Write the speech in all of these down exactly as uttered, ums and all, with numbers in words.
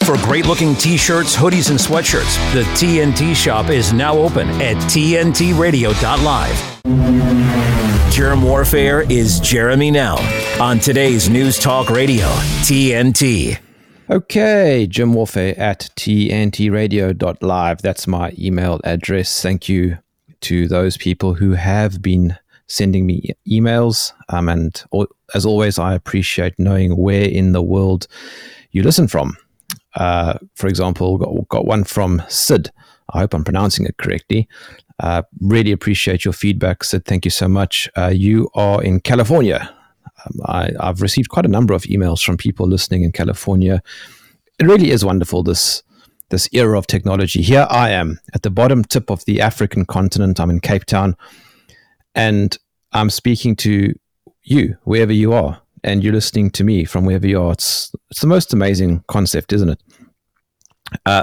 For great-looking t-shirts, hoodies, and sweatshirts, the T N T shop is now open at T N T radio dot live. Germ Warfare is Jeremy Nell on today's News Talk Radio, T N T. Okay, Germ Warfare at T N T radio dot live. That's my email address. Thank you to those people who have been sending me emails. Um, and as always, I appreciate knowing where in the world you listen from. Uh, for example, got, got one from Sid. I hope I'm pronouncing it correctly. Uh, really appreciate your feedback, Sid. Thank you so much. Uh, you are in California. Um, I, I've received quite a number of emails from people listening in California. It really is wonderful, this this era of technology. Here I am at the bottom tip of the African continent. I'm in Cape Town, and I'm speaking to you, wherever you are, and you're listening to me from wherever you are. It's, it's the most amazing concept, isn't it? Uh,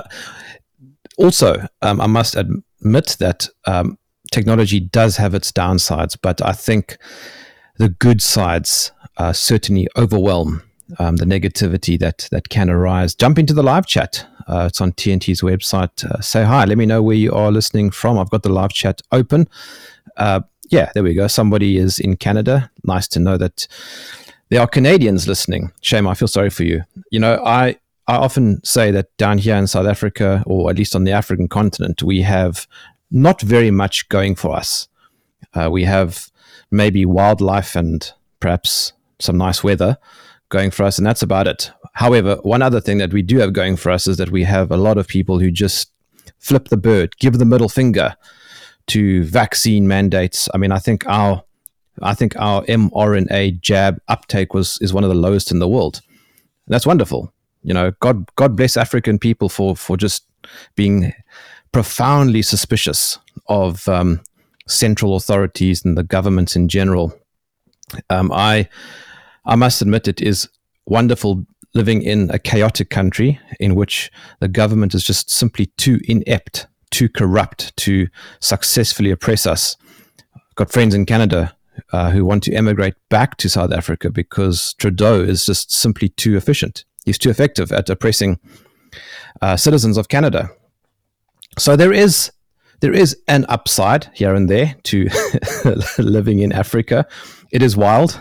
also, um, I must admit that um, technology does have its downsides, but I think the good sides uh, certainly overwhelm um, the negativity that that can arise. Jump into the live chat. Uh, it's on T N T's website. Uh, say hi. Let me know where you are listening from. I've got the live chat open. Uh, yeah, there we go. Somebody is in Canada. Nice to know that there are Canadians listening. Shame, I feel sorry for you. You know, I, I often say that down here in South Africa, or at least on the African continent, we have not very much going for us. Uh, we have maybe wildlife and perhaps some nice weather going for us, and that's about it. However, one other thing that we do have going for us is that we have a lot of people who just flip the bird, give the middle finger to vaccine mandates. I mean, I think our I think our mRNA jab uptake was is one of the lowest in the world. That's wonderful. You know, God God bless African people for for just being profoundly suspicious of um, central authorities and the governments in general. Um, I I must admit, it is wonderful living in a chaotic country in which the government is just simply too inept, too corrupt to successfully oppress us. I've got friends in Canada uh, who want to emigrate back to South Africa because Trudeau is just simply too efficient. He's too effective at oppressing uh, citizens of Canada. So there is there is an upside here and there to living in Africa. It is wild,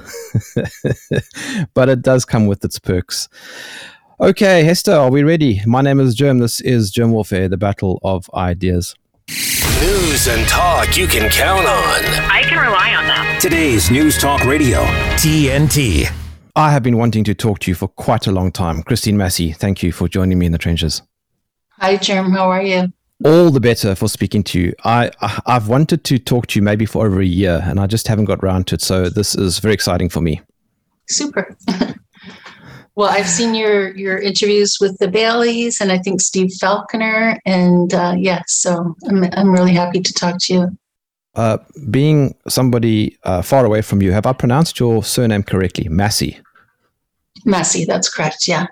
but it does come with its perks. Okay, Hester, are we ready? My name is Germ. This is Germ Warfare, the battle of ideas. News and talk you can count on. I can rely on them. Today's News Talk Radio, T N T. I have been wanting to talk to you for quite a long time. Christine Massey, thank you for joining me in the trenches. Hi, Germ. How are you? All the better for speaking to you. I, I, I've wanted to talk to you maybe for over a year, and I just haven't got around to it. So this is very exciting for me. Super. Well, I've seen your, your interviews with the Baileys and I think Steve Falconer. And uh, yeah, so I'm, I'm really happy to talk to you. Uh, being somebody uh, far away from you, have I pronounced your surname correctly? Massey. Massey, that's correct. Yeah.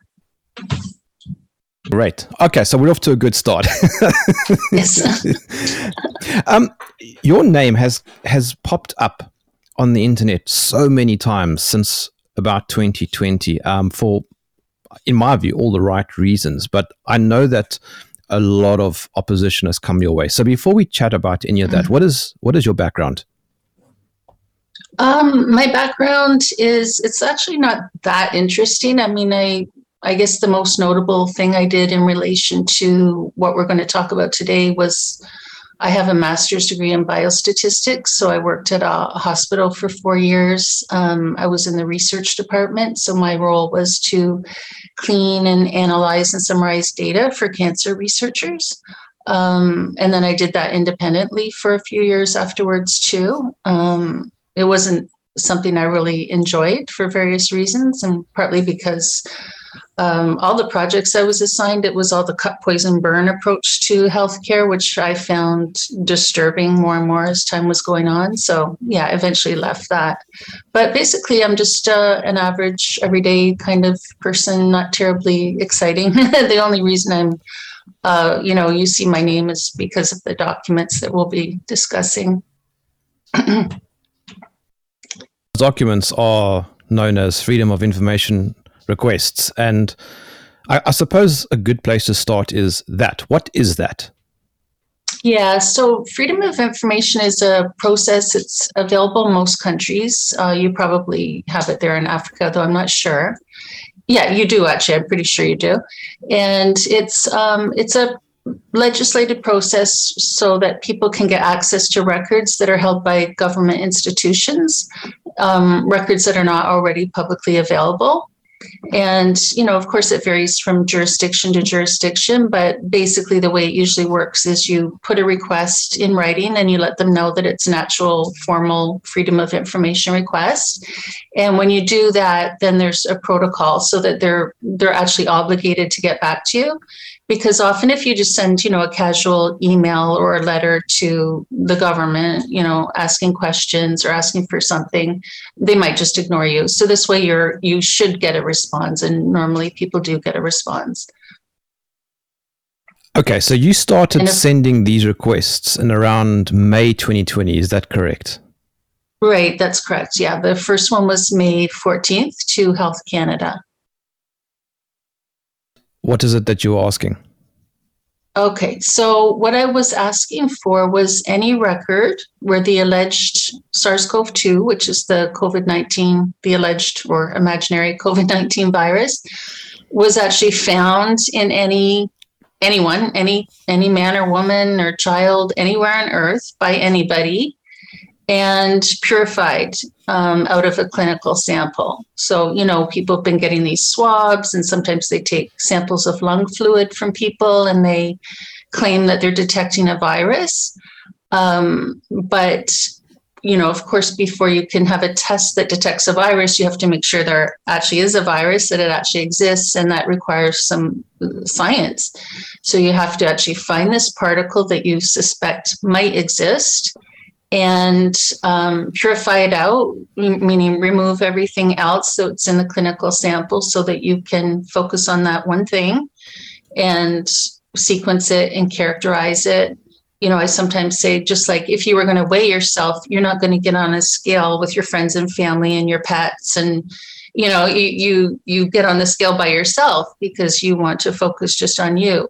Great. Okay, so we're off to a good start. Yes. um, your name has has popped up on the internet so many times since about twenty twenty, um, for, in my view, all the right reasons. But I know that a lot of opposition has come your way. So before we chat about any of that, mm-hmm. what is what is your background? Um, my background is, it's actually not that interesting. I mean, I I guess the most notable thing I did in relation to what we're going to talk about today was I have a master's degree in biostatistics. So I worked at a hospital for four years. Um, I was in the research department. So my role was to clean and analyze and summarize data for cancer researchers. Um, and then I did that independently for a few years afterwards too. Um, it wasn't something I really enjoyed for various reasons, and partly because Um, all the projects I was assigned, it was all the cut, poison, burn approach to healthcare, which I found disturbing more and more as time was going on. So yeah, I eventually left that. But basically, I'm just uh, an average, everyday kind of person, not terribly exciting. The only reason I'm, uh, you know, you see my name is because of the documents that we'll be discussing. Documents are known as Freedom of Information requests, and I, I suppose a good place to start is that. What is that? Yeah, so freedom of information is a process. It's available in most countries. Uh, you probably have it there in Africa, though I'm not sure. Yeah, you do actually. I'm pretty sure you do. And it's um, it's a legislative process so that people can get access to records that are held by government institutions, um, records that are not already publicly available. And, you know, of course, it varies from jurisdiction to jurisdiction, but basically the way it usually works is you put a request in writing and you let them know that it's an actual formal freedom of information request. And when you do that, then there's a protocol so that they're they're actually obligated to get back to you. Because often if you just send, you know, a casual email or a letter to the government, you know, asking questions or asking for something, they might just ignore you. So this way you're you should get a response, and normally people do get a response. Okay, so you started if, sending these requests in around May twenty twenty, is that correct? Right, that's correct. Yeah, the first one was May fourteenth to Health Canada. What is it that you're asking? Okay, so what I was asking for was any record where the alleged SARS-C o V two, which is the COVID nineteen, the alleged or imaginary COVID nineteen virus, was actually found in any anyone, any any man or woman or child anywhere on Earth by anybody, and purified um, out of a clinical sample. So, you know, people have been getting these swabs, and sometimes they take samples of lung fluid from people and they claim that they're detecting a virus. Um, but, you know, of course, before you can have a test that detects a virus, you have to make sure there actually is a virus, that it actually exists, and that requires some science. So you have to actually find this particle that you suspect might exist and um, purify it out, meaning remove everything else so it's in the clinical sample so that you can focus on that one thing and sequence it and characterize it. You know, I sometimes say, just like if you were going to weigh yourself, you're not going to get on a scale with your friends and family and your pets. And, you know, you, you, you get on the scale by yourself because you want to focus just on you.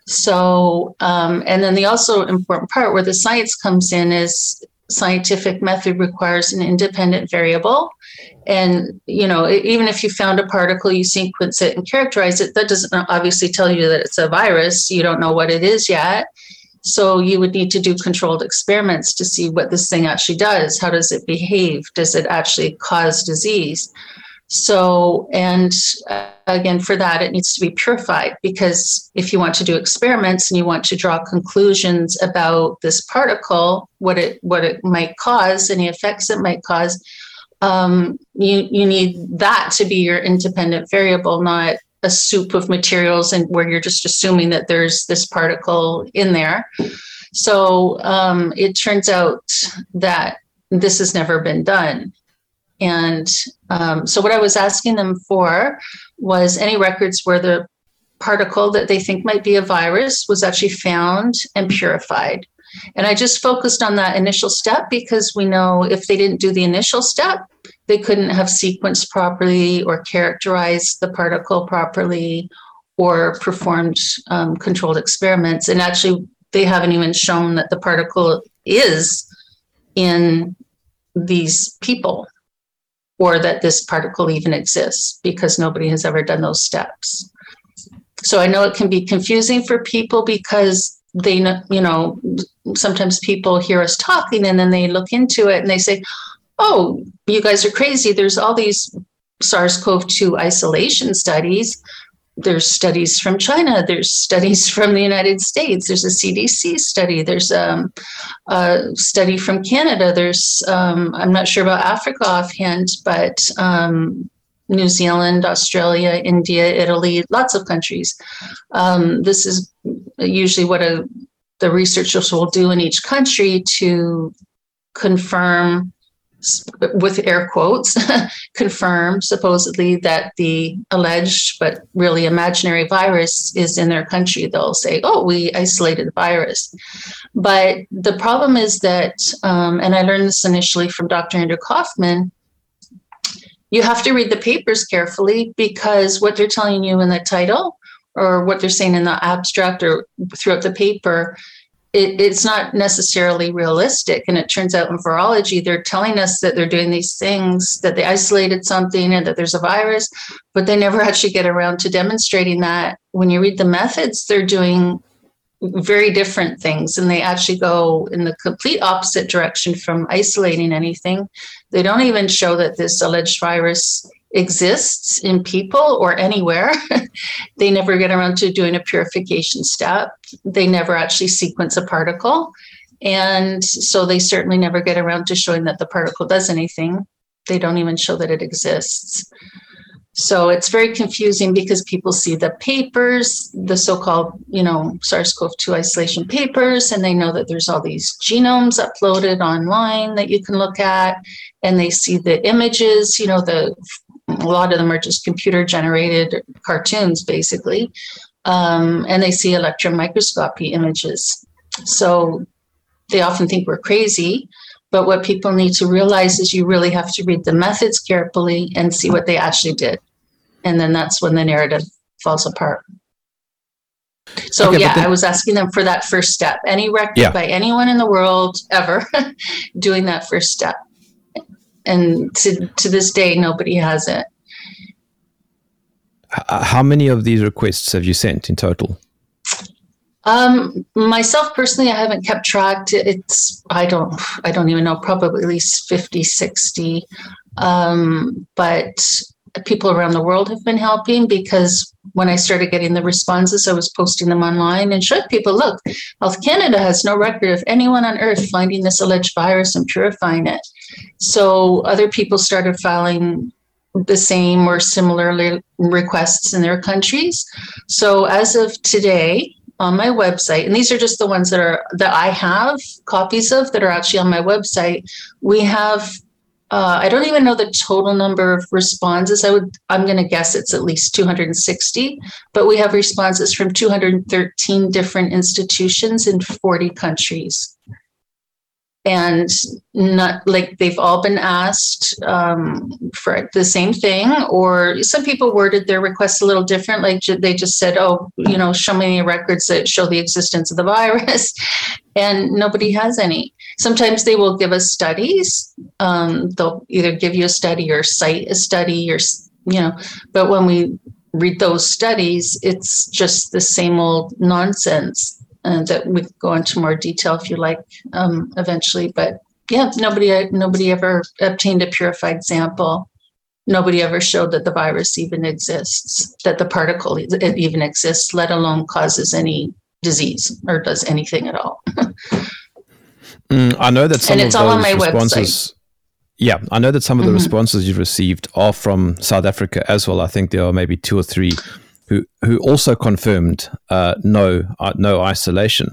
So, um, and then the also important part where the science comes in is scientific method requires an independent variable. And, you know, even if you found a particle, you sequence it and characterize it, that doesn't obviously tell you that it's a virus. You don't know what it is yet. So you would need to do controlled experiments to see what this thing actually does. How does it behave? Does it actually cause disease? So, and uh, again, for that, it needs to be purified, because if you want to do experiments and you want to draw conclusions about this particle, what it what it might cause, any effects it might cause, um, you you need that to be your independent variable, not a soup of materials and where you're just assuming that there's this particle in there. So um, it turns out that this has never been done. And um, so what I was asking them for was any records where the particle that they think might be a virus was actually found and purified. And I just focused on that initial step because we know if they didn't do the initial step, they couldn't have sequenced properly or characterized the particle properly or performed um, controlled experiments. And actually, they haven't even shown that the particle is in these people, or that this particle even exists, because nobody has ever done those steps. So I know it can be confusing for people because they know, you know, sometimes people hear us talking and then they look into it and they say, oh, you guys are crazy. There's all these SARS-C o V two isolation studies. There's studies from China. There's studies from the United States. There's a C D C study. There's um, a study from Canada. There's, um, I'm not sure about Africa offhand, but um, New Zealand, Australia, India, Italy, lots of countries. Um, this is usually what a, the researchers will do in each country to confirm, with air quotes, confirm supposedly that the alleged but really imaginary virus is in their country. They'll say, oh, we isolated the virus. But the problem is that, um, and I learned this initially from Doctor Andrew Kaufman, you have to read the papers carefully, because what they're telling you in the title or what they're saying in the abstract or throughout the paper, it, it's not necessarily realistic. And it turns out in virology, they're telling us that they're doing these things, that they isolated something and that there's a virus, but they never actually get around to demonstrating that. When you read the methods, they're doing very different things, and they actually go in the complete opposite direction from isolating anything. They don't even show that this alleged virus exists in people or anywhere. They never get around to doing a purification step. They never actually sequence a particle. And so they certainly never get around to showing that the particle does anything. They don't even show that it exists. So it's very confusing because people see the papers, the so-called, you know, SARS-C o V two isolation papers, and they know that there's all these genomes uploaded online that you can look at, and they see the images, you know, the a lot of them are just computer-generated cartoons, basically, um, and they see electron microscopy images. So they often think we're crazy. But what people need to realize is you really have to read the methods carefully and see what they actually did. And then that's when the narrative falls apart. So, okay, yeah, then, I was asking them for that first step. Any record yeah. by anyone in the world ever doing that first step. And to, to this day, nobody has it. How many of these requests have you sent in total? Um, myself personally, I haven't kept track. It's, I don't, I don't even know, probably at least fifty, sixty. Um, but people around the world have been helping, because when I started getting the responses, I was posting them online and showed people, look, Health Canada has no record of anyone on earth finding this alleged virus and purifying it. So other people started filing the same or similar requests in their countries. So as of today, on my website, and these are just the ones that are that I have copies of that are actually on my website, we have, uh, I don't even know the total number of responses. I would, I'm going to guess it's at least two hundred sixty, but we have responses from two hundred thirteen different institutions in forty countries. And not like they've all been asked um, for the same thing, or some people worded their requests a little different. Like they just said, oh, you know, show me any records that show the existence of the virus. And nobody has any. Sometimes they will give us studies. Um, they'll either give you a study or cite a study, or, you know, but when we read those studies, it's just the same old nonsense. And that we could go into more detail if you like um, eventually. But yeah, nobody nobody ever obtained a purified sample. Nobody ever showed that the virus even exists, that the particle it even exists, let alone causes any disease or does anything at all. mm, I know that some and it's of all those on my responses. Website. Yeah, I know that some of the Mm-hmm. responses you've received are from South Africa as well. I think there are maybe two or three who who also confirmed uh, no uh, no isolation.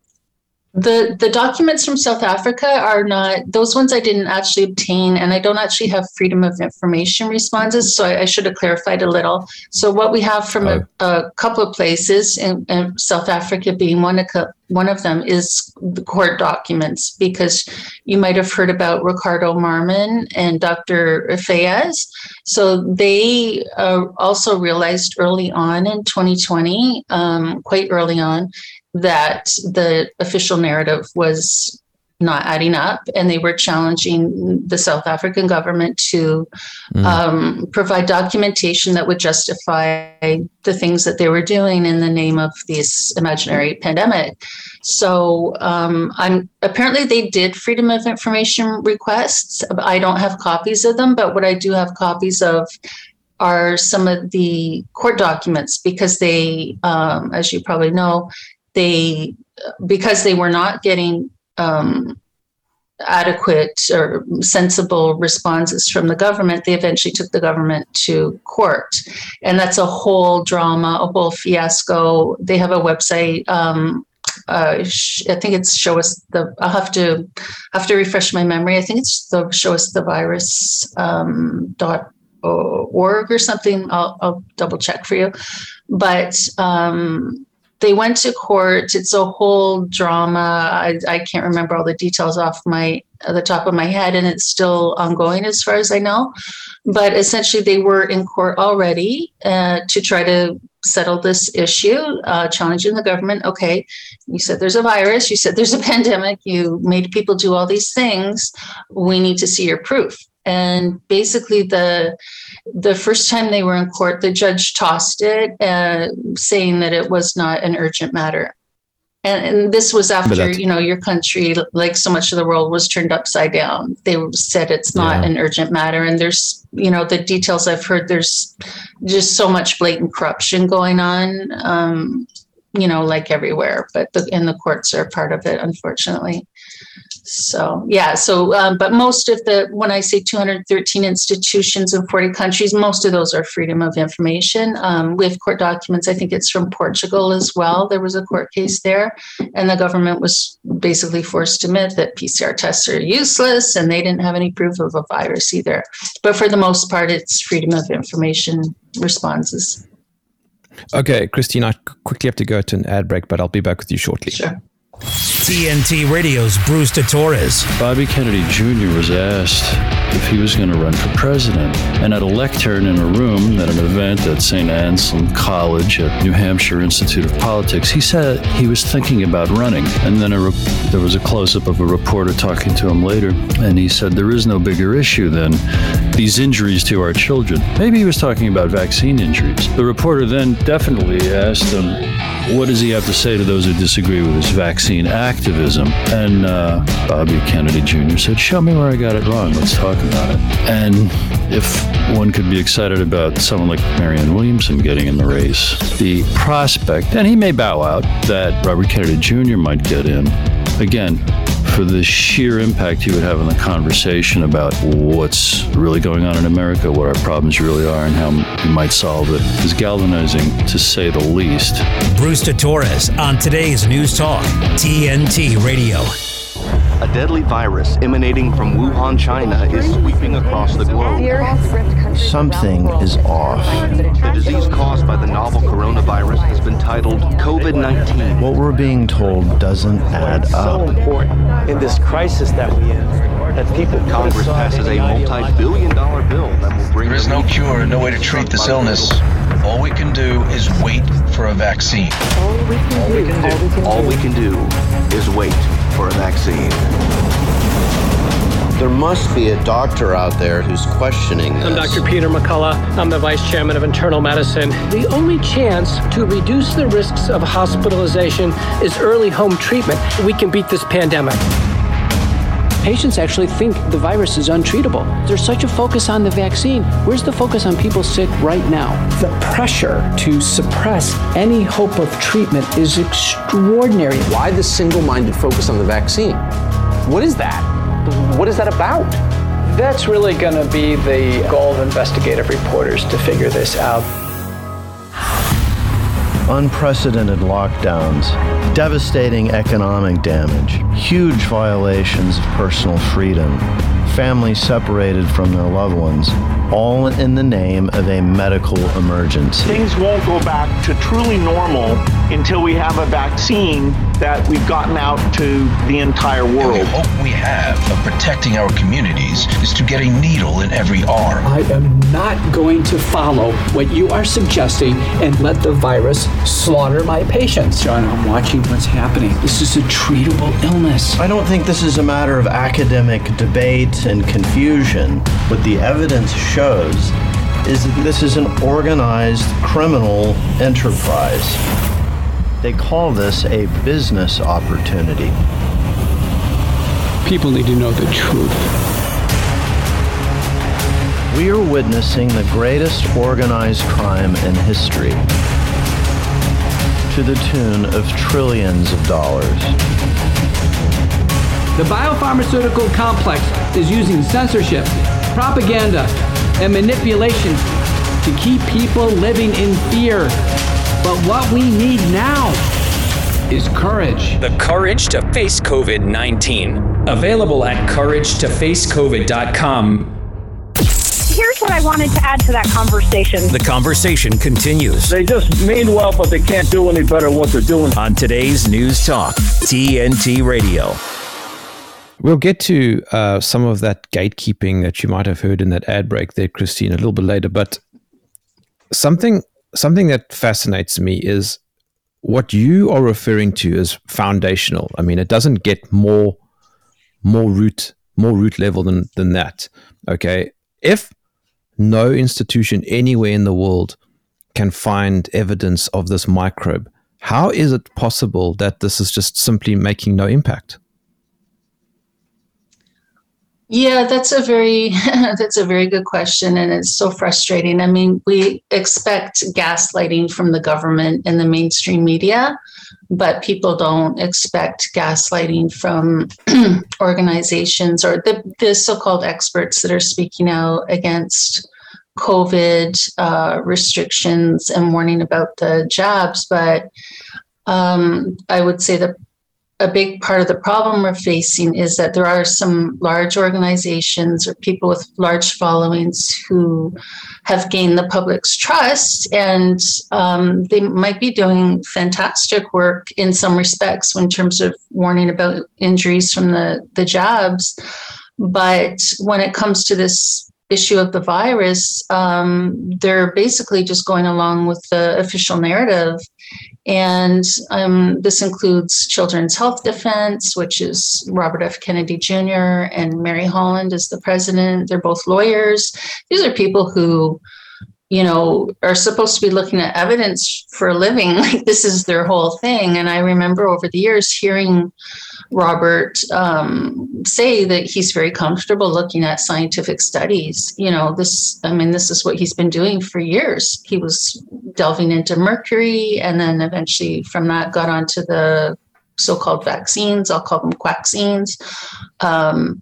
The the documents from South Africa are not, those ones I didn't actually obtain, and I don't actually have freedom of information responses, so I, I should have clarified a little. So what we have from oh. a, a couple of places, and, and South Africa being one of, one of them, is the court documents, because you might have heard about Ricardo Marmon and Doctor Fayez. So they uh, also realized early on in twenty twenty, um, quite early on, that the official narrative was not adding up, and they were challenging the South African government to mm. um, provide documentation that would justify the things that they were doing in the name of this imaginary pandemic. So um, I'm apparently they did freedom of information requests. I don't have copies of them, but what I do have copies of are some of the court documents, because they, um, as you probably know, they, because they were not getting um, adequate or sensible responses from the government, they eventually took the government to court. And that's a whole drama, a whole fiasco. They have a website. Um, uh, I think it's show us the, I'll have to have to refresh my memory. I think it's the show us the virus um, dot org or something. I'll, I'll double check for you. But um, they went to court. It's a whole drama. I, I can't remember all the details off my the top of my head, and it's still ongoing as far as I know. But essentially, they were in court already uh, to try to settled this issue, uh, challenging the government. Okay, you said there's a virus, you said there's a pandemic, you made people do all these things. We need to see your proof. And basically, the the first time they were in court, the judge tossed it, uh, saying that it was not an urgent matter. And, and this was after, you know, your country, like so much of the world, was turned upside down. They said it's not yeah. an urgent matter. And there's, you know, the details I've heard, there's just so much blatant corruption going on, um, you know, like everywhere. But the, and the courts are part of it, unfortunately. So, yeah. So, um, but most of the, when I say two hundred thirteen institutions in forty countries, most of those are freedom of information. Um, we have court documents. I think it's from Portugal as well. There was a court case there, and the government was basically forced to admit that P C R tests are useless, and they didn't have any proof of a virus either. But for the most part, it's freedom of information responses. Okay, Christine, I quickly have to go to an ad break, but I'll be back with you shortly. Sure. T N T Radio's Bruce DeTorres. Bobby Kennedy Junior was asked if he was going to run for president. And at a lectern in a room at an event at Saint Anselm College at New Hampshire Institute of Politics, he said he was thinking about running. And then a re- there was a close-up of a reporter talking to him later, and he said, there is no bigger issue than these injuries to our children. Maybe he was talking about vaccine injuries. The reporter then definitely asked him, what does he have to say to those who disagree with his vaccine activism? And uh, Bobby Kennedy Junior said, show me where I got it wrong. Let's talk about it. And if one could be excited about someone like Marianne Williamson getting in the race, the prospect, and he may bow out, that Robert Kennedy Junior might get in, again, for the sheer impact he would have on the conversation about what's really going on in America, what our problems really are, and how we might solve it, is galvanizing, to say the least. Bruce DeTorres on today's News Talk, T N T Radio. A deadly virus emanating from Wuhan, China is sweeping across the globe. Something is off. The disease caused by the novel coronavirus has been titled COVID nineteen. What we're being told doesn't add it's up. so important in this crisis that we in, that people Congress passes a multi-billion dollar bill that will bring... There is no cure, no way to treat this illness. All we can do is wait for a vaccine. All we can, all do, we can do. All we can do is wait for a vaccine. There must be a doctor out there who's questioning this. I'm Doctor Peter McCullough. I'm the Vice Chairman of Internal Medicine. The only chance to reduce the risks of hospitalization is early home treatment. We can beat this pandemic. Patients actually think the virus is untreatable. There's such a focus on the vaccine. Where's the focus on people sick right now? The pressure to suppress any hope of treatment is extraordinary. Why the single-minded focus on the vaccine? What is that? What is that about? That's really going to be the goal of investigative reporters, to figure this out. Unprecedented lockdowns, devastating economic damage, huge violations of personal freedom, families separated from their loved ones, all in the name of a medical emergency. Things won't go back to truly normal until we have a vaccine that we've gotten out to the entire world. The hope we have of protecting our communities is to get a needle in every arm. I am not going to follow what you are suggesting and let the virus slaughter my patients. John, I'm watching what's happening. This is a treatable illness. I don't think this is a matter of academic debate and confusion. What the evidence shows is that this is an organized criminal enterprise. They call this a business opportunity. People need to know the truth. We are witnessing the greatest organized crime in history, to the tune of trillions of dollars. The biopharmaceutical complex is using censorship, propaganda, and manipulation to keep people living in fear. But what we need now is courage. The Courage to Face COVID nineteen. Available at courage to face covid dot com. Here's what I wanted to add to that conversation. The conversation continues. They just mean well, but they can't do any better what they're doing. On today's News Talk, T N T Radio. We'll get to uh, some of that gatekeeping that you might have heard in that ad break there, Christine, a little bit later. But something something that fascinates me is what you are referring to as foundational. I mean, it doesn't get more more root more root level than than that. Okay, if no institution anywhere in the world can find evidence of this microbe, how is it possible that this is just simply making no impact? Yeah, that's a very that's a very good question, and it's so frustrating. I mean, we expect gaslighting from the government and the mainstream media, but people don't expect gaslighting from organizations or the, the so-called experts that are speaking out against COVID uh, restrictions and warning about the jabs. But um, I would say that a big part of the problem we're facing is that there are some large organizations or people with large followings who have gained the public's trust, and um, they might be doing fantastic work in some respects in terms of warning about injuries from the, the jabs. But when it comes to this issue of the virus, um, they're basically just going along with the official narrative. And um, this includes Children's Health Defense, which is Robert F. Kennedy Junior and Mary Holland is the president. They're both lawyers. These are people who, you know, are supposed to be looking at evidence for a living. Like, this is their whole thing. And I remember over the years hearing Robert um, say that he's very comfortable looking at scientific studies. You know, this, I mean, this is what he's been doing for years. He was delving into mercury, and then eventually from that got onto the so-called vaccines. I'll call them quaccines. Um,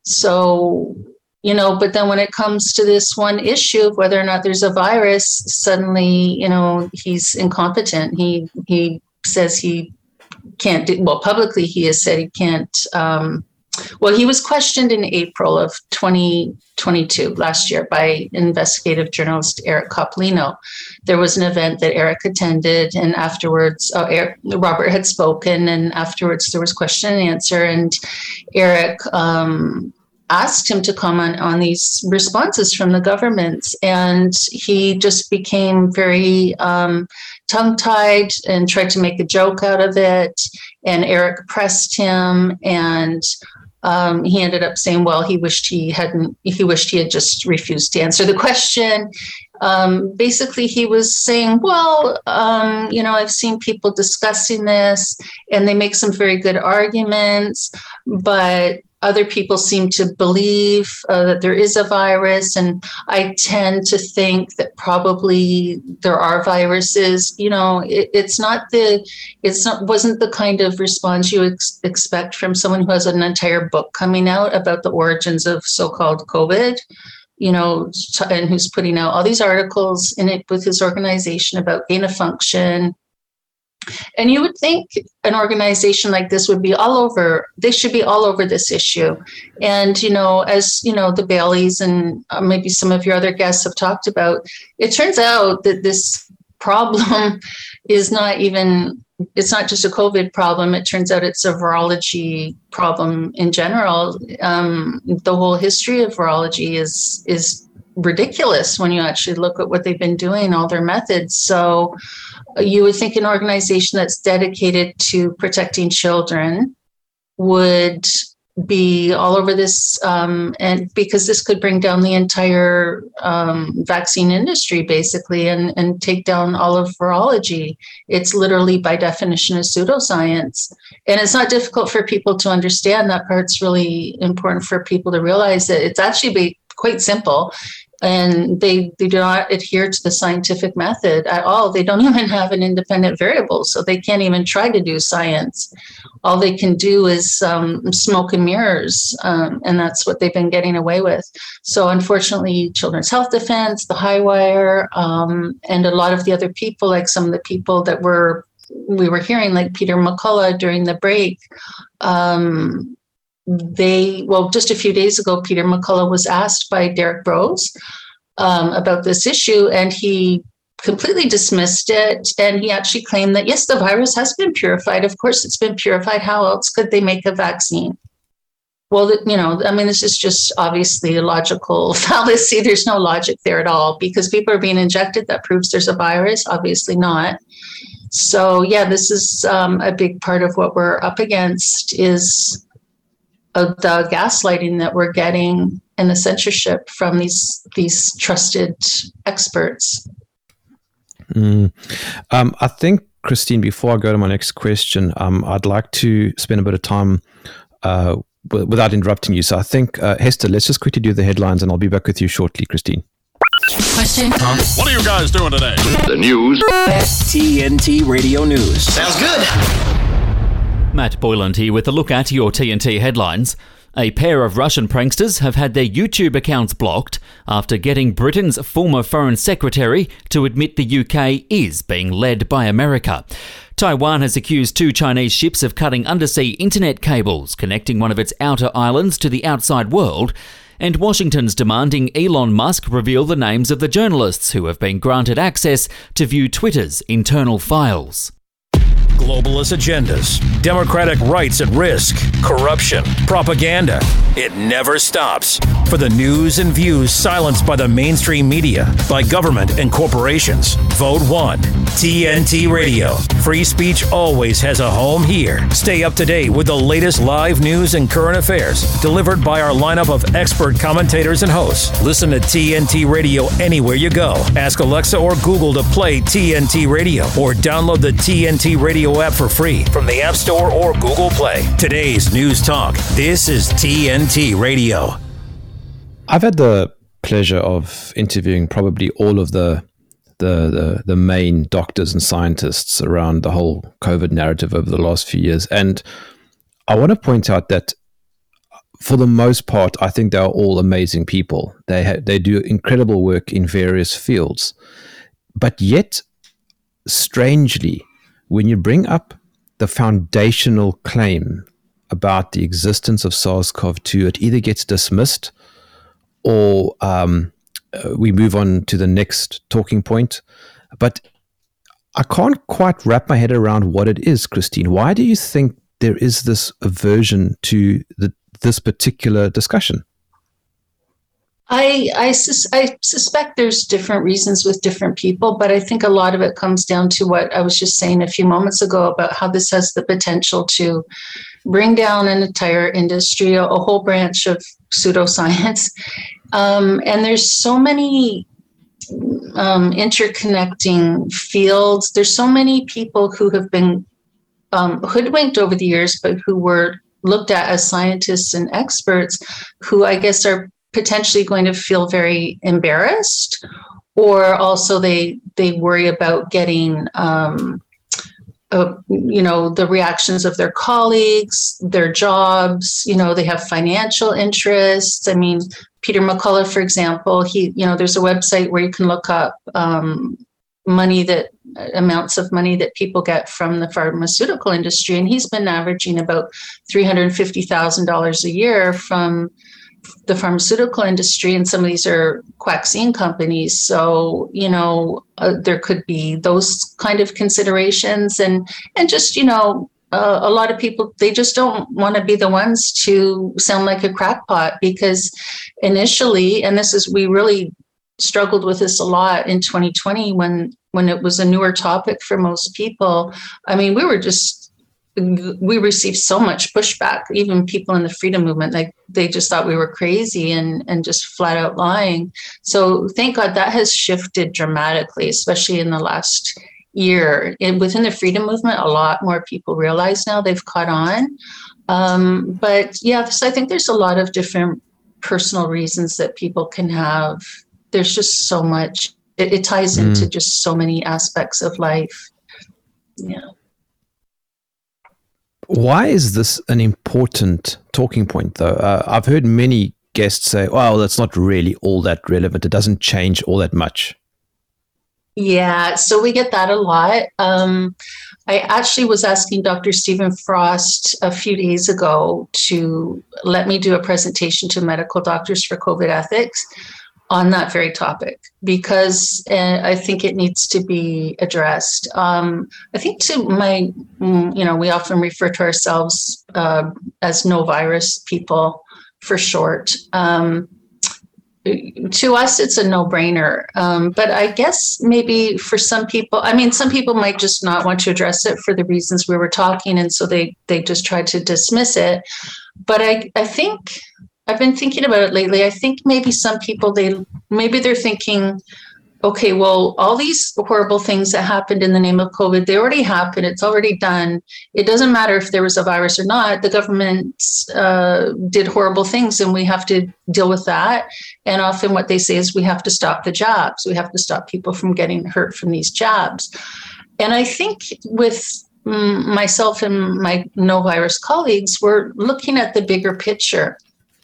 so, you know, but then when it comes to this one issue of whether or not there's a virus, suddenly, you know, he's incompetent. He, he says he can't do, well, publicly he has said he can't, um, well, he was questioned in April of twenty twenty-two, last year, by investigative journalist Eric Coppolino. There was an event that Eric attended, and afterwards, uh, Eric, Robert had spoken, and afterwards there was question and answer, and Eric um, asked him to comment on these responses from the government, and he just became very um, tongue-tied and tried to make a joke out of it, and Eric pressed him, and Um, he ended up saying, well, he wished he hadn't, he wished he had just refused to answer the question. Um, basically, he was saying, well, um, you know, I've seen people discussing this and they make some very good arguments, but other people seem to believe uh, that there is a virus. And I tend to think that probably there are viruses. You know, it, it's not the, it's not, wasn't the kind of response you ex- expect from someone who has an entire book coming out about the origins of so-called COVID, you know, and who's putting out all these articles in it with his organization about gain of function. And you would think an organization like this would be all over, they should be all over this issue. And, you know, as, you know, the Baileys and uh, maybe some of your other guests have talked about, it turns out that this problem is not even, it's not just a COVID problem. It turns out it's a virology problem in general. Um, the whole history of virology is, is ridiculous when you actually look at what they've been doing, all their methods. So you would think an organization that's dedicated to protecting children would be all over this, um, and because this could bring down the entire um, vaccine industry, basically, and, and take down all of virology. It's literally, by definition, a pseudoscience. And it's not difficult for people to understand. That part's really important for people to realize that it's actually be quite simple. And they, they do not adhere to the scientific method at all. They don't even have an independent variable, so they can't even try to do science. All they can do is um, smoke and mirrors, um, and that's what they've been getting away with. So unfortunately, Children's Health Defense, the Highwire, um, and a lot of the other people, like some of the people that were we were hearing, like Peter McCullough during the break, um, They, well, just a few days ago, Peter McCullough was asked by Derek Brose um, about this issue, and he completely dismissed it. And he actually claimed that, yes, the virus has been purified. Of course, it's been purified. How else could they make a vaccine? well, you know, I mean, this is just obviously a logical fallacy. There's no logic there at all because people are being injected. That proves there's a virus. Obviously not. So, yeah, this is um, a big part of what we're up against is uh, the gaslighting that we're getting and the censorship from these these trusted experts. Mm. Um, I think, Christine, before I go to my next question, um, I'd like to spend a bit of time uh, w- without interrupting you. So I think, uh, Hester, let's just quickly do the headlines and I'll be back with you shortly, Christine. Question. Huh? What are you guys doing today? The news. T N T Radio News. Sounds good. Matt Boyland here with a look at your T N T headlines. A pair of Russian pranksters have had their YouTube accounts blocked after getting Britain's former Foreign Secretary to admit the U K is being led by America. Taiwan has accused two Chinese ships of cutting undersea internet cables connecting one of its outer islands to the outside world. And Washington's demanding Elon Musk reveal the names of the journalists who have been granted access to view Twitter's internal files. Globalist agendas, democratic rights at risk, corruption, propaganda. It never stops. For the news and views silenced by the mainstream media, by government and corporations, vote one. T N T Radio. Free speech always has a home here. Stay up to date with the latest live news and current affairs, delivered by our lineup of expert commentators and hosts. Listen to T N T Radio anywhere you go. Ask Alexa or Google to play T N T Radio, or download the T N T Radio app for free from the App Store or Google Play. Today's News Talk. This is T N T Radio. I've had the pleasure of interviewing probably all of the the the, the main doctors and scientists around the whole COVID narrative over the last few years. And I want to point out that for the most part, I think they are all amazing people. They ha- they do incredible work in various fields. But yet, strangely, when you bring up the foundational claim about the existence of SARS-C o V two, it either gets dismissed or um, uh, we move on to the next talking point. But I can't quite wrap my head around what it is, Christine. Why do you think there is this aversion to the, this particular discussion? I I, sus- I suspect there's different reasons with different people, but I think a lot of it comes down to what I was just saying a few moments ago about how this has the potential to bring down an entire industry, a, a whole branch of pseudoscience. Um, and there's so many um, interconnecting fields. There's so many people who have been um, hoodwinked over the years, but who were looked at as scientists and experts who I guess are potentially going to feel very embarrassed, or also they they worry about getting um, uh, you know, the reactions of their colleagues, their jobs. You know, they have financial interests. I mean, Peter McCullough, for example, he you know, there's a website where you can look up um, money that amounts of money that people get from the pharmaceutical industry, and he's been averaging about three hundred fifty thousand dollars a year from the pharmaceutical industry, and some of these are vaccine companies. So, you know, uh, there could be those kind of considerations, and and just, you know, uh, a lot of people, they just don't want to be the ones to sound like a crackpot, because initially, and this is, we really struggled with this a lot in twenty twenty when when it was a newer topic for most people. I mean, we were just we received so much pushback, even people in the freedom movement, like they just thought we were crazy and, and just flat out lying. So thank God that has shifted dramatically, especially in the last year. And within the freedom movement, a lot more people realize now, they've caught on. Um, but yeah, so I think there's a lot of different personal reasons that people can have. There's just so much, it, it ties mm. into just so many aspects of life. Yeah. Why is this an important talking point, though? Uh, I've heard many guests say, well, that's not really all that relevant. It doesn't change all that much. Yeah, so we get that a lot. Um, I actually was asking Doctor Stephen Frost a few days ago to let me do a presentation to medical doctors for COVID ethics on that very topic, because uh, I think it needs to be addressed. Um, I think to my, you know, we often refer to ourselves uh, as no virus people. for short. Um, to us, it's a no-brainer. Um, but I guess maybe for some people, I mean, some people might just not want to address it for the reasons we were talking, and so they they just try to dismiss it. But I, I think I've been thinking about it lately. I think maybe some people, they maybe they're thinking, okay, well, all these horrible things that happened in the name of COVID, they already happened. It's already done. It doesn't matter if there was a virus or not. The government uh, did horrible things, and we have to deal with that. And often what they say is we have to stop the jabs. We have to stop people from getting hurt from these jabs. And I think with mm, myself and my no virus colleagues, we're looking at the bigger picture.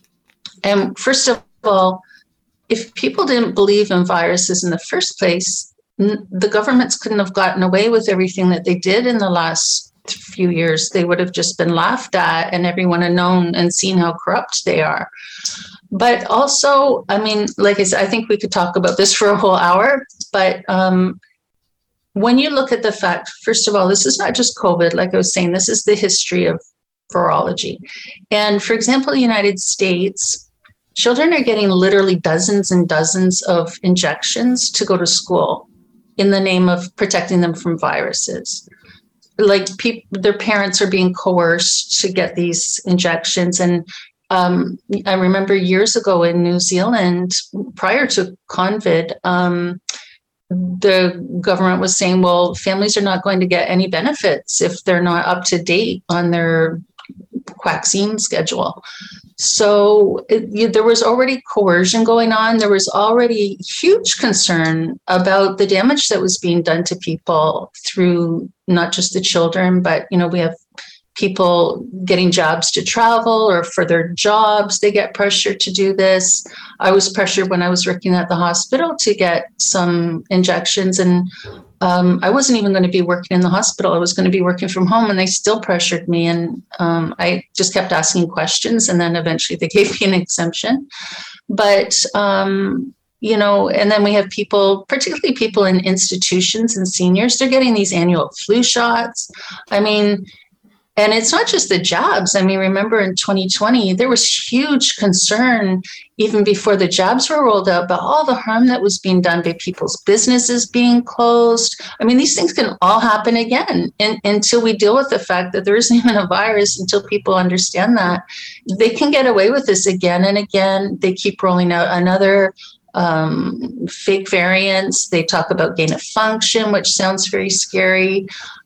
And first of all, if people didn't believe in viruses in the first place, n- the governments couldn't have gotten away with everything that they did in the last few years. They would have just been laughed at, and everyone had known and seen how corrupt they are. But also, I mean, like I said, I think we could talk about this for a whole hour. But um, when you look at the fact, first of all, this is not just COVID. Like I was saying, this is the history of virology. And for example, the United States, children are getting literally dozens and dozens of injections to go to school in the name of protecting them from viruses. Like pe- their parents are being coerced to get these injections. And um, I remember years ago in New Zealand, prior to COVID, um, the government was saying, well, families are not going to get any benefits if they're not up to date on their vaccine schedule. So it, there was already coercion going on. There was already huge concern about the damage that was being done to people through not just the children, but, you know, we have people getting jobs to travel or for their jobs. They get pressured to do this. I was pressured when I was working at the hospital to get some injections, and um, I wasn't even going to be working in the hospital. I was going to be working from home, and they still pressured me. And um, I just kept asking questions, and then eventually they gave me an exemption. But, um, you know, and then we have people, particularly people in institutions and seniors, they're getting these annual flu shots. I mean, and it's not just the jabs. I mean, remember in twenty twenty, there was huge concern even before the jabs were rolled out about all the harm that was being done by people's businesses being closed. I mean, these things can all happen again and, until we deal with the fact that there isn't even a virus, until people understand that. They can get away with this again and again. They keep rolling out another um, fake variants. They talk about gain of function, which sounds very scary.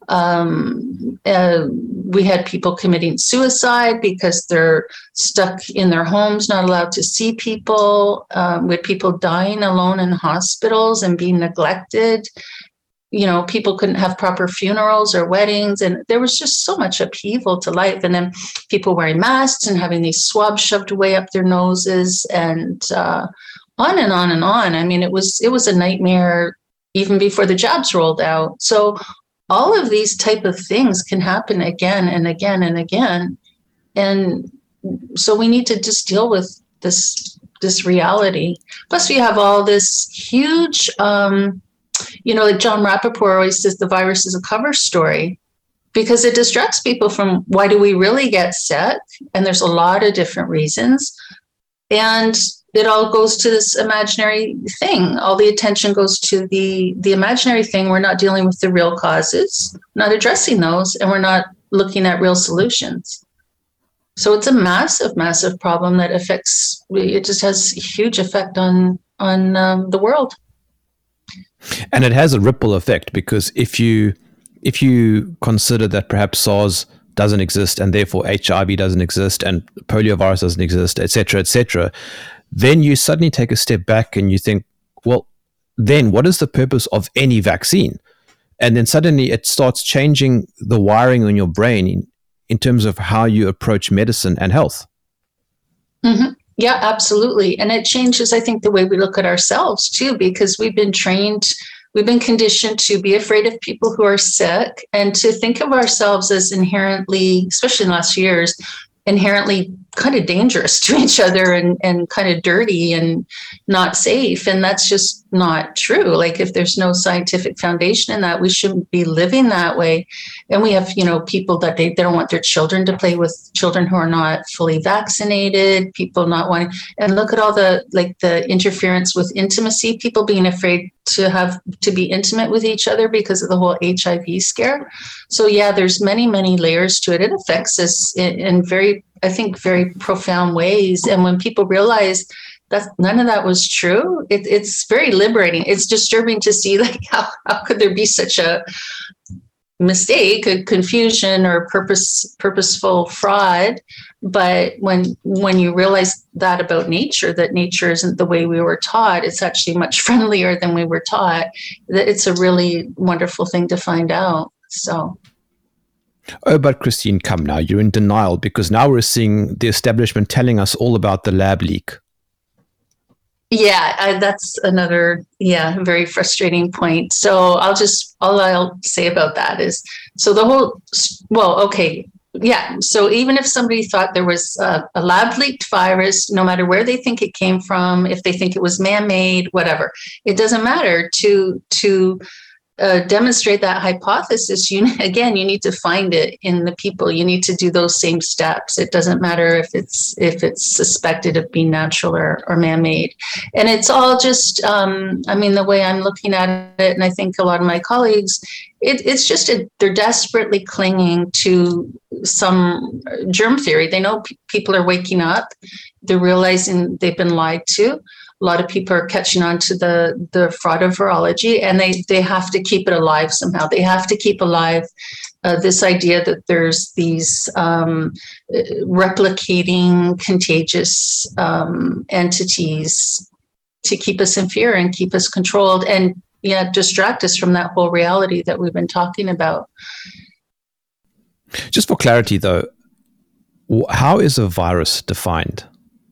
Um, uh, we had people committing suicide because they're stuck in their homes, not allowed to see people. Um, we had people dying alone in hospitals and being neglected. You know, people couldn't have proper funerals or weddings. And there was just so much upheaval to life. And then people wearing masks and having these swabs shoved way up their noses, and uh, on and on and on. I mean, it was it was a nightmare even before the jabs rolled out. So all of these type of things can happen again and again and again. And so we need to just deal with this, this reality. Plus we have all this huge, um, you know, like John Rappaport always says, the virus is a cover story, because it distracts people from why do we really get sick? And there's a lot of different reasons. And it all goes to this imaginary thing. All the attention goes to the, the imaginary thing. We're not dealing with the real causes, not addressing those, and we're not looking at real solutions. So it's a massive, massive problem that affects, it just has a huge effect on, on um, the world. And it has a ripple effect, because if you, if you consider that perhaps SARS doesn't exist and therefore H I V doesn't exist and poliovirus doesn't exist, et cetera, et cetera, then you suddenly take a step back and you think, well, then what is the purpose of any vaccine? And then suddenly it starts changing the wiring in your brain in, in terms of how you approach medicine and health. Mm-hmm. Yeah, absolutely. And it changes, I think, the way we look at ourselves too, because we've been trained, we've been conditioned to be afraid of people who are sick and to think of ourselves as inherently, especially in the last years, inherently kind of dangerous to each other and, and kind of dirty and not safe. And that's just not true. Like if there's no scientific foundation in that, we shouldn't be living that way. And we have, you know, people that they, they don't want their children to play with children who are not fully vaccinated, people not wanting, and look at all the, like the interference with intimacy, people being afraid to have, to be intimate with each other because of the whole H I V scare. So yeah, there's many, many layers to it. It affects us in, in very, I think, very profound ways. And when people realize that none of that was true, it, it's very liberating. It's disturbing to see, like, how, how could there be such a mistake, a confusion, or purpose, purposeful fraud? But when when you realize that about nature, that nature isn't the way we were taught, it's actually much friendlier than we were taught. It's a really wonderful thing to find out. So. Oh, but Christine, come now. You're in denial because now we're seeing the establishment telling us all about the lab leak. Yeah, I, that's another, yeah, very frustrating point. So I'll just, all I'll say about that is, so the whole, well, okay, yeah. So even if somebody thought there was a, a lab leaked virus, no matter where they think it came from, if they think it was man-made, whatever, it doesn't matter to, to, Uh, demonstrate that hypothesis. You again, you need to find it in the people. You need to do those same steps. It doesn't matter if it's if it's suspected of being natural or, or man-made. And it's all just, um, I mean, the way I'm looking at it, and I think a lot of my colleagues, it, it's just a, they're desperately clinging to some germ theory. They know p- people are waking up. They're realizing they've been lied to. A lot of people are catching on to the, the fraud of virology, and they, they have to keep it alive somehow. They have to keep alive uh, this idea that there's these um, replicating contagious um, entities to keep us in fear and keep us controlled and yeah, distract us from that whole reality that we've been talking about. Just for clarity, though, how is a virus defined?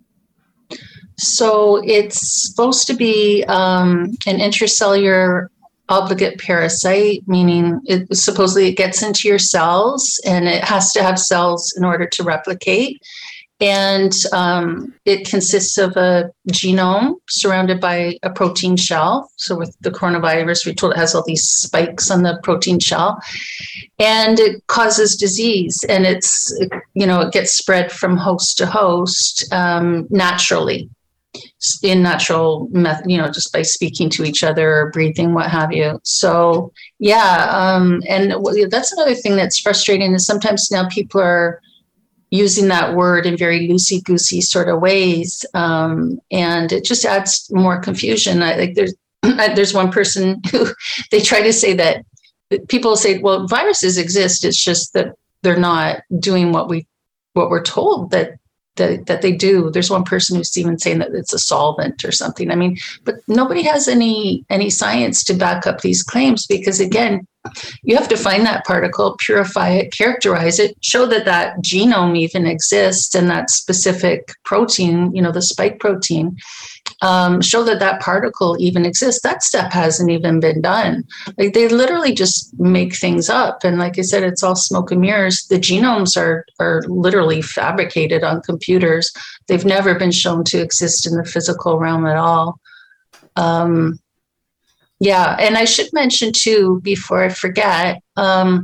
So it's supposed to be um, an intracellular obligate parasite, meaning it supposedly it gets into your cells and it has to have cells in order to replicate. And um, it consists of a genome surrounded by a protein shell. So with the coronavirus, we're told it has all these spikes on the protein shell, and it causes disease. And it's, you know, it gets spread from host to host um, naturally. In natural method, you know, just by speaking to each other or breathing, what have you. So, yeah. Um, and that's another thing that's frustrating is sometimes now people are using that word in very loosey-goosey sort of ways. Um, and it just adds more confusion. I like there's, there's one person who they try to say that people say, well, viruses exist. It's just that they're not doing what we, what we're told that That, that they do. There's one person who's even saying that it's a solvent or something. I mean, but nobody has any any science to back up these claims because, again, you have to find that particle, purify it, characterize it, show that that genome even exists and that specific protein, you know, the spike protein, um, show that that particle even exists. That step hasn't even been done. Like they literally just make things up. And like I said, it's all smoke and mirrors. The genomes are, are literally fabricated on computers. They've never been shown to exist in the physical realm at all. Um, yeah. And I should mention too, before I forget, um,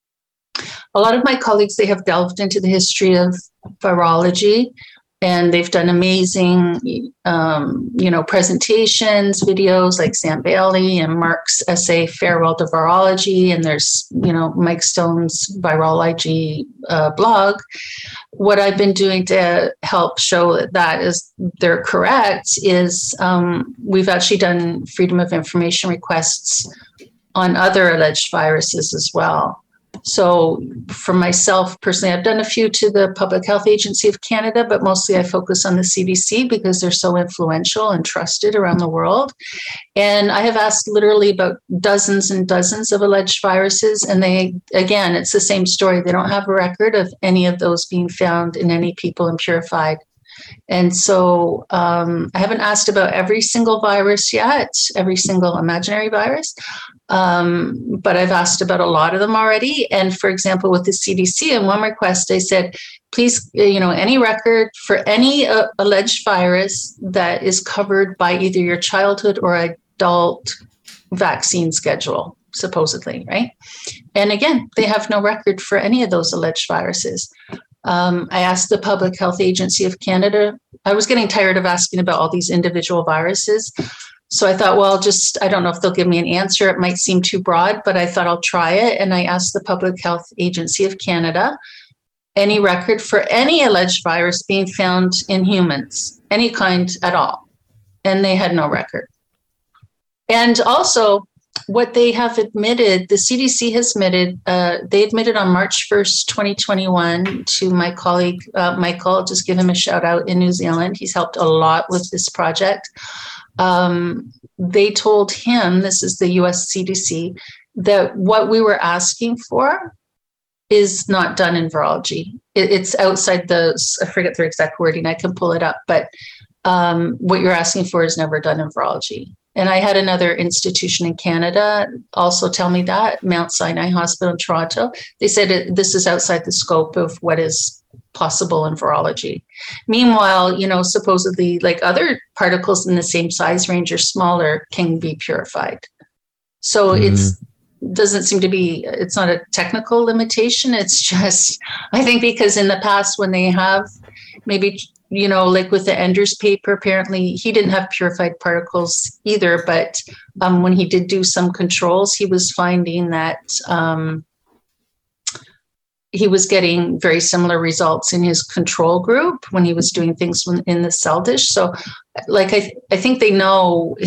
a lot of my colleagues, they have delved into the history of virology. And they've done amazing, um, you know, presentations, videos like Sam Bailey and Mark's essay, Farewell to Virology. And there's, you know, Mike Stone's Virology uh, blog. What I've been doing to help show that that is they're correct is um, we've actually done freedom of information requests on other alleged viruses as well. So for myself personally, I've done a few to the Public Health Agency of Canada, but mostly I focus on the C D C because they're so influential and trusted around the world. And I have asked literally about dozens and dozens of alleged viruses. And they, again, it's the same story. They don't have a record of any of those being found in any people and purified. And so um, I haven't asked about every single virus yet, every single imaginary virus, um, but I've asked about a lot of them already. And for example, with the C D C, in one request, I said, please, you know, any record for any uh, alleged virus that is covered by either your childhood or adult vaccine schedule, supposedly, right? And again, they have no record for any of those alleged viruses. Um, I asked the Public Health Agency of Canada. I was getting tired of asking about all these individual viruses. So I thought, well, just, I don't know if they'll give me an answer. It might seem too broad, but I thought I'll try it. And I asked the Public Health Agency of Canada, any record for any alleged virus being found in humans, any kind at all. And they had no record. And also, what they have admitted, the C D C has admitted, uh, they admitted on March first, twenty twenty-one to my colleague, uh, Michael, just give him a shout out in New Zealand. He's helped a lot with this project. Um, they told him, this is the U S C D C, that what we were asking for is not done in virology. It, it's outside the, I forget their exact wording, I can pull it up, but um, what you're asking for is never done in virology. And I had another institution in Canada also tell me that, Mount Sinai Hospital in Toronto. They said it, this is outside the scope of what is possible in virology. Meanwhile, you know, supposedly like other particles in the same size range or smaller can be purified. So mm. it's doesn't seem to be, it's not a technical limitation. It's just, I think because in the past when they have maybe, you know, like with the Enders paper, apparently he didn't have purified particles either, but um, when he did do some controls, he was finding that um, he was getting very similar results in his control group when he was doing things in the cell dish. So like, I, th- I think they know,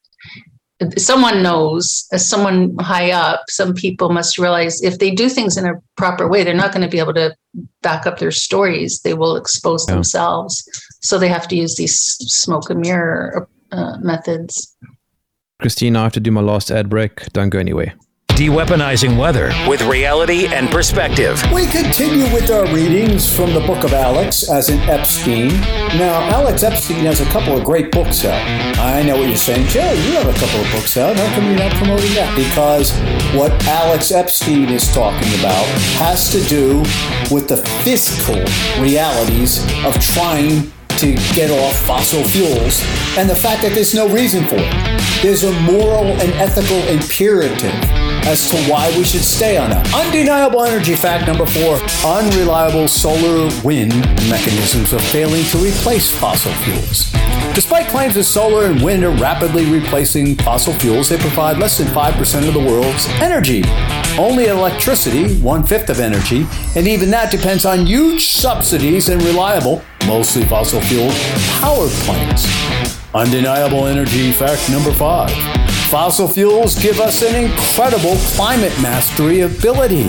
someone knows, as someone high up, some people must realize if they do things in a proper way, they're not going to be able to back up their stories. They will expose yeah. themselves. So they have to use these smoke and mirror uh, methods. Christine, I have to do my last ad break. Don't go anywhere. De-weaponizing weather with reality and perspective. We continue with our readings from the book of Alex, as in Epstein. Now, Alex Epstein has a couple of great books out. I know what you're saying. Jerry, you have a couple of books out. How come you're not promoting that? Because what Alex Epstein is talking about has to do with the fiscal realities of trying to get off fossil fuels and the fact that there's no reason for it. There's a moral and ethical imperative as to why we should stay on it. Undeniable energy fact number four, unreliable solar wind mechanisms are failing to replace fossil fuels. Despite claims that solar and wind are rapidly replacing fossil fuels, they provide less than five percent of the world's energy. Only electricity, one-fifth of energy, and even that depends on huge subsidies and reliable, mostly fossil fuel, power plants. Undeniable energy fact number five. Fossil fuels give us an incredible climate mastery ability.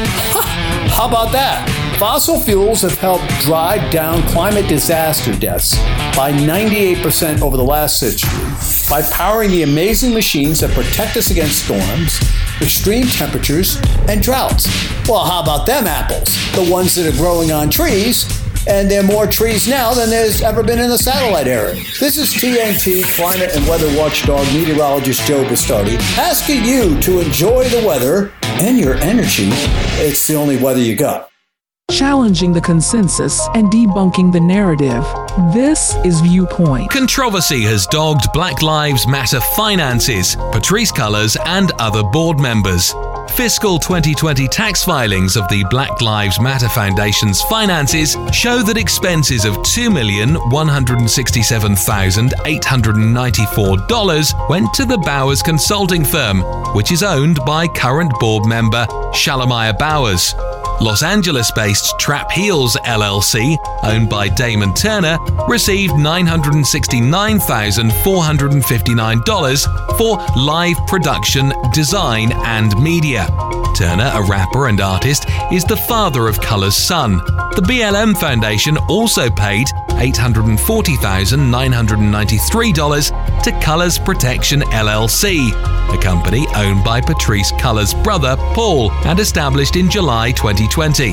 How about that? Fossil fuels have helped drive down climate disaster deaths by ninety-eight percent over the last century by powering the amazing machines that protect us against storms, extreme temperatures, and droughts. Well, how about them apples? The ones that are growing on trees, and there are more trees now than there's ever been in the satellite era. This is T N T climate and weather watchdog meteorologist Joe Bastardi asking you to enjoy the weather and your energy. It's the only weather you got. Challenging the consensus and debunking the narrative. This is Viewpoint. Controversy has dogged Black Lives Matter finances, Patrisse Cullors, and other board members. Fiscal twenty twenty tax filings of the Black Lives Matter Foundation's finances show that expenses of two million one hundred sixty-seven thousand eight hundred ninety-four dollars went to the Bowers consulting firm, which is owned by current board member Shalamaya Bowers. Los Angeles-based Trap Heels L L C, owned by Damon Turner, received nine hundred sixty-nine thousand four hundred fifty-nine dollars for live production, design, and media. Turner, a rapper and artist, is the father of Cullors' son. The B L M Foundation also paid eight hundred forty thousand nine hundred ninety-three dollars to Cullors Protection L L C, a company owned by Patrisse Cullors' brother, Paul, and established in July twenty twenty.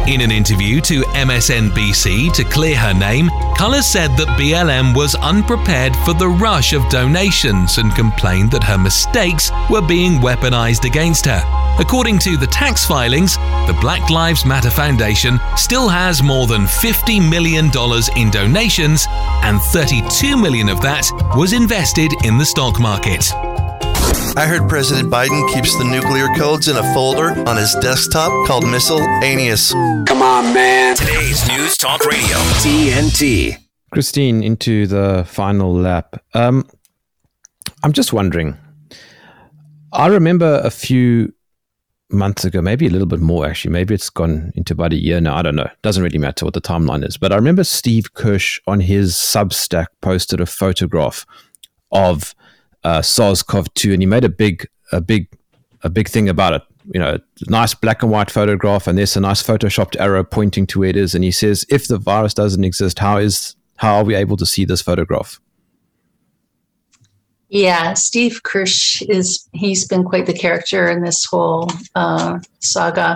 In an interview to M S N B C to clear her name, Cullen said that B L M was unprepared for the rush of donations and complained that her mistakes were being weaponized against her. According to the tax filings, the Black Lives Matter Foundation still has more than fifty million dollars in donations, and thirty-two million dollars of that was invested in the stock market. I heard President Biden keeps the nuclear codes in a folder on his desktop called Miscellaneous. Come on, man. Today's News Talk Radio, T N T. Christine, into the final lap. Um, I'm just wondering, I remember a few months ago, maybe a little bit more actually, maybe it's gone into about a year now, I don't know, doesn't really matter what the timeline is, but I remember Steve Kirsch on his Substack posted a photograph of uh, SARS-C o V two, and he made a big a big a big thing about it. You know, nice black and white photograph, and there's a nice photoshopped arrow pointing to where it is, and he says, if the virus doesn't exist, how is how are we able to see this photograph? Yeah, Steve Kirsch is, he's been quite the character in this whole uh, saga.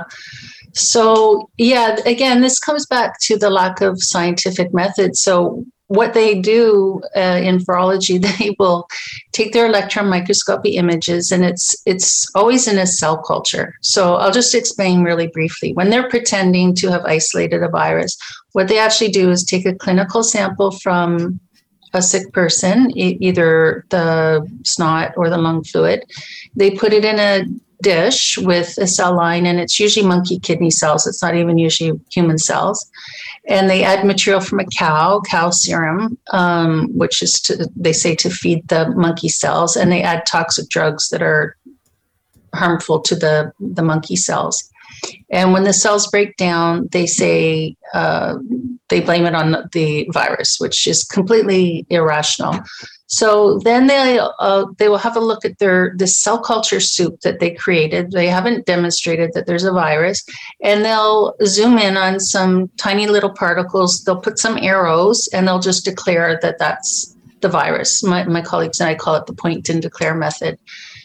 So yeah, again, this comes back to the lack of scientific method. So what they do uh, in virology, they will take their electron microscopy images, and it's it's always in a cell culture. So I'll just explain really briefly. When they're pretending to have isolated a virus, what they actually do is take a clinical sample from a sick person, e- either the snot or the lung fluid. They put it in a dish with a cell line, and it's usually monkey kidney cells. It's not even usually human cells. And they add material from a cow, cow serum, um, which is, to, they say, to feed the monkey cells. And they add toxic drugs that are harmful to the, the monkey cells. And when the cells break down, they say uh, they blame it on the virus, which is completely irrational. So then they uh, they will have a look at their this cell culture soup that they created. They haven't demonstrated that there's a virus, and they'll zoom in on some tiny little particles. They'll put some arrows, and they'll just declare that that's the virus. My, my colleagues and I call it the point and declare method.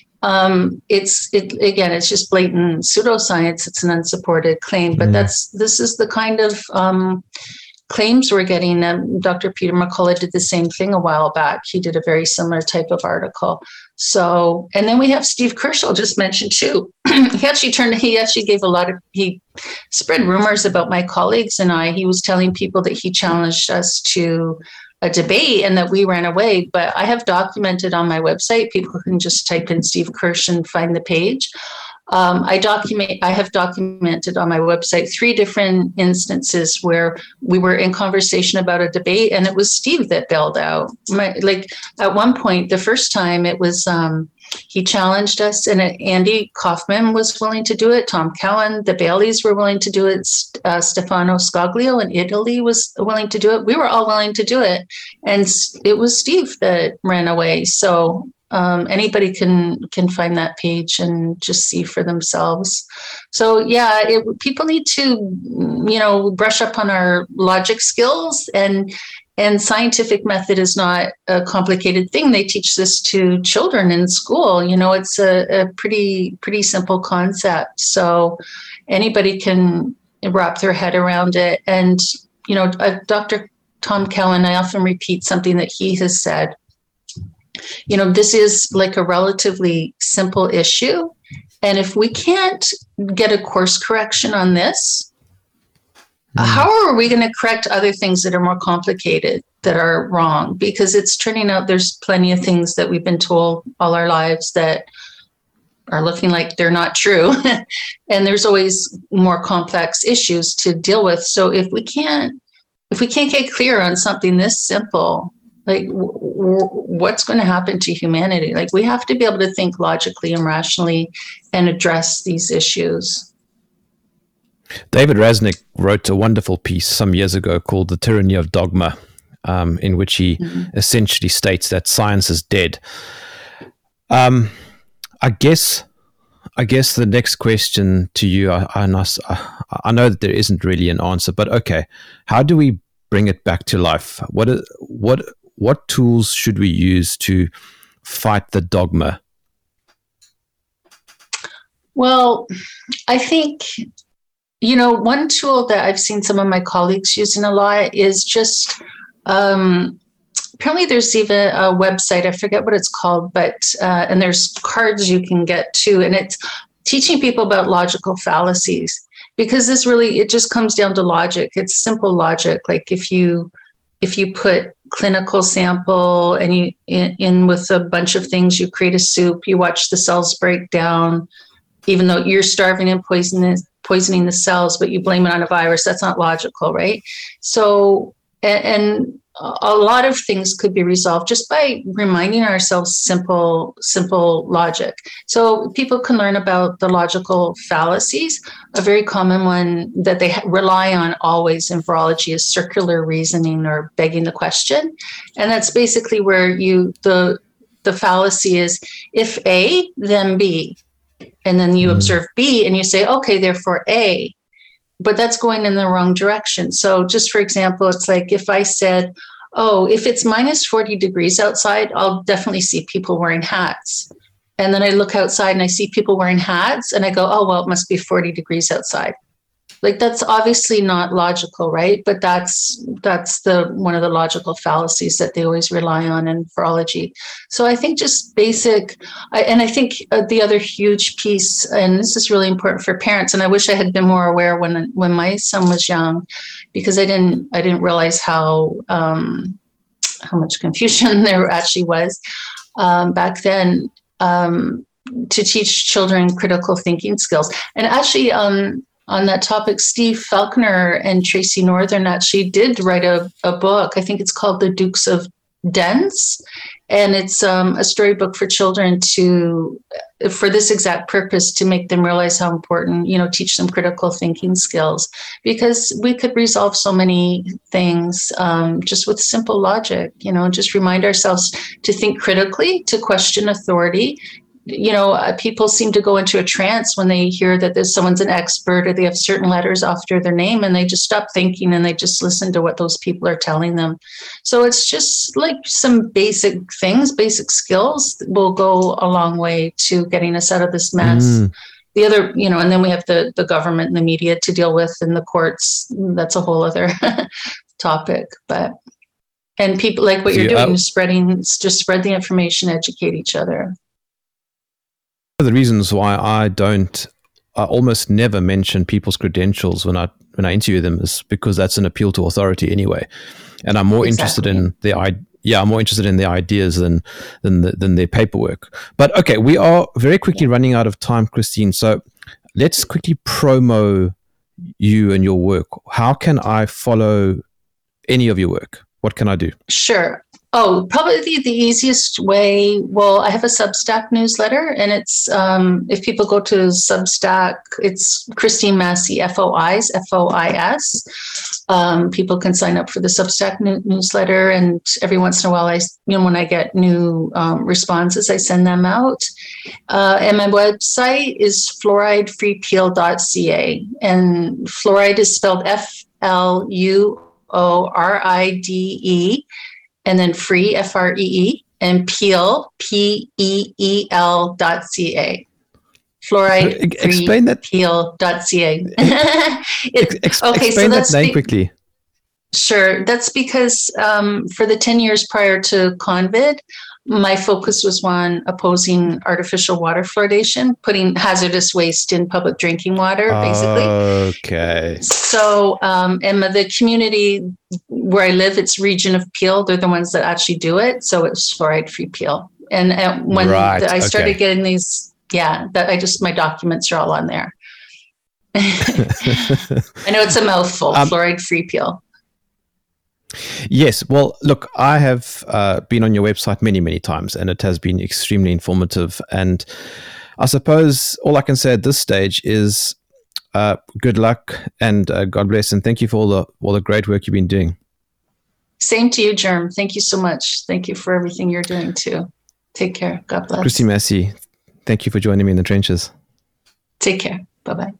Um, it's it again, it's just blatant pseudoscience. It's an unsupported claim, but mm. that's this is the kind of um, claims we're getting. Um, Doctor Peter McCullough did the same thing a while back. He did a very similar type of article. So, and then we have Steve Kirsch, I'll just mention too. he actually turned. He actually gave a lot of. He spread rumors about my colleagues and I. He was telling people that he challenged us to a debate and that we ran away, but I have documented on my website. People can just type in Steve Kirsch and find the page. Um, I document. I have documented on my website three different instances where we were in conversation about a debate, and it was Steve that bailed out. My, like at one point, the first time, it was um, he challenged us, and it, Andy Kaufman was willing to do it. Tom Cowan, the Baileys were willing to do it. Uh, Stefano Scoglio in Italy was willing to do it. We were all willing to do it, and it was Steve that ran away. So. Um, anybody can can find that page and just see for themselves. So yeah, it, people need to, you know, brush up on our logic skills, and and scientific method is not a complicated thing. They teach this to children in school. You know, it's a, a pretty pretty simple concept. So anybody can wrap their head around it. And you know, uh, Doctor Tom Cowan, I often repeat something that he has said. You know, this is like a relatively simple issue. And if we can't get a course correction on this, mm. how are we going to correct other things that are more complicated, that are wrong? Because it's turning out there's plenty of things that we've been told all our lives that are looking like they're not true. And there's always more complex issues to deal with. So if we can't, if we can't get clear on something this simple, like w- w- what's going to happen to humanity? Like we have to be able to think logically and rationally and address these issues. David Rasnick wrote a wonderful piece some years ago called The Tyranny of Dogma, um, in which he mm-hmm. essentially states that science is dead. Um, I guess I guess the next question to you, I, I, I know that there isn't really an answer, but okay, how do we bring it back to life? What what what tools should we use to fight the dogma? Well, I think you know, one tool that I've seen some of my colleagues using a lot is just, um, apparently there's even a website, I forget what it's called, but, uh, and there's cards you can get too. And it's teaching people about logical fallacies, because this really, it just comes down to logic. It's simple logic. Like if you, if you put clinical sample and you in, in with a bunch of things, you create a soup, you watch the cells break down, even though you're starving and poisoning, poisoning the cells, but you blame it on a virus, that's not logical, right? So, and, and a lot of things could be resolved just by reminding ourselves simple, simple logic. So people can learn about the logical fallacies. A very common one that they rely on always in virology is circular reasoning or begging the question. And that's basically where you, the, the fallacy is if A, then B. And then you observe B and you say, okay, therefore A, but that's going in the wrong direction. So just for example, it's like if I said, oh, if it's minus forty degrees outside, I'll definitely see people wearing hats. And then I look outside and I see people wearing hats and I go, oh, well, it must be forty degrees outside. Like that's obviously not logical, right? But that's that's the one of the logical fallacies that they always rely on in virology. So I think just basic, I, and I think uh, the other huge piece, and this is really important for parents, and I wish I had been more aware when when my son was young, because I didn't I didn't realize how um, how much confusion there actually was um, back then. Um, to teach children critical thinking skills, and actually. Um, On that topic, Steve Falconer and Tracy Northern actually did write a, a book. I think it's called The Dukes of Dens. And it's um, a storybook for children to, for this exact purpose, to make them realize how important, you know, teach them critical thinking skills. Because we could resolve so many things um, just with simple logic, you know, just remind ourselves to think critically, to question authority. You know, uh, people seem to go into a trance when they hear that there's someone's an expert or they have certain letters after their name, and they just stop thinking and they just listen to what those people are telling them. So it's just like some basic things, basic skills that will go a long way to getting us out of this mess. Mm. The other, you know, and then we have the, the government and the media to deal with, and the courts. That's a whole other topic. But and people like what you're doing, uh, is spreading, just spread the information, educate each other. One of the reasons why I don't, I almost never mention people's credentials when I when I interview them is because that's an appeal to authority anyway, and I'm more exactly. interested in the I yeah I'm more interested in their ideas than than the, than their paperwork. But okay, we are very quickly running out of time, Christine. So let's quickly promo you and your work. How can I follow any of your work? What can I do? Sure. Oh, probably the, the easiest way. Well, I have a Substack newsletter, and it's um, if people go to Substack, it's Christine Massey, F O Is, F O I S. Um, people can sign up for the Substack new- newsletter, and every once in a while, I, you know, when I get new um, responses, I send them out. Uh, and my website is fluoride free peel dot c a, and fluoride is spelled F L U O R I D E. And then free, F R E E, and peel, P E E L dot C A. Fluoride Explain that. Peel dot C A. it, Ex- okay, explain so that name be- quickly. Sure. That's because um, for the ten years prior to COVID, my focus was on opposing artificial water fluoridation, putting hazardous waste in public drinking water, basically. Okay. So, um, and the community where I live, it's region of Peel. They're the ones that actually do it. So it's fluoride-free Peel. And uh, when right. the, I started okay. getting these, yeah, that I just, my documents are all on there. I know it's a mouthful, um, fluoride-free Peel. Yes. Well, look, I have uh, been on your website many, many times, and it has been extremely informative. And I suppose all I can say at this stage is uh, good luck and uh, God bless. And thank you for all the all the great work you've been doing. Same to you, Germ. Thank you so much. Thank you for everything you're doing too. Take care. God bless. Christine Massey, thank you for joining me in the trenches. Take care. Bye-bye.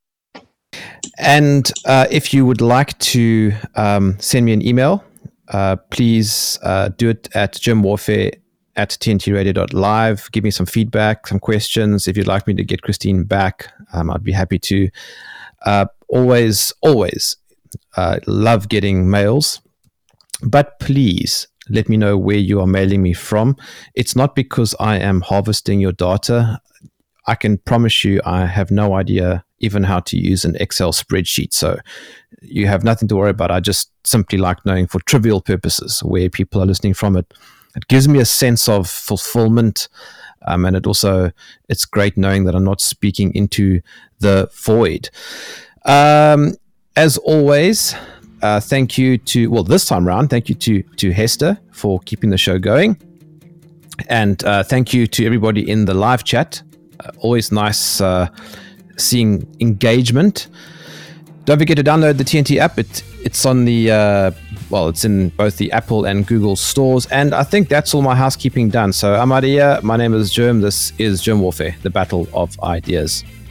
And uh, if you would like to um, send me an email, uh, please uh, do it at jimwarfare at t n t radio dot live. Give me some feedback, some questions. If you'd like me to get Christine back, um, I'd be happy to. Uh, always, always uh, love getting mails. But please let me know where you are mailing me from. It's not because I am harvesting your data. I can promise you I have no idea even how to use an Excel spreadsheet. So you have nothing to worry about. I just simply like knowing for trivial purposes where people are listening from. It It gives me a sense of fulfillment. Um, and it also, it's great knowing that I'm not speaking into the void. Um, as always, uh, thank you to, well, this time around, thank you to, to Hester for keeping the show going. And uh, thank you to everybody in the live chat. Uh, always nice uh, seeing engagement. Don't forget to download the T N T app. It, it's on the, uh, well, it's in both the Apple and Google stores. And I think that's all my housekeeping done. So I'm Adia. My name is Germ. This is Germ Warfare, the Battle of Ideas.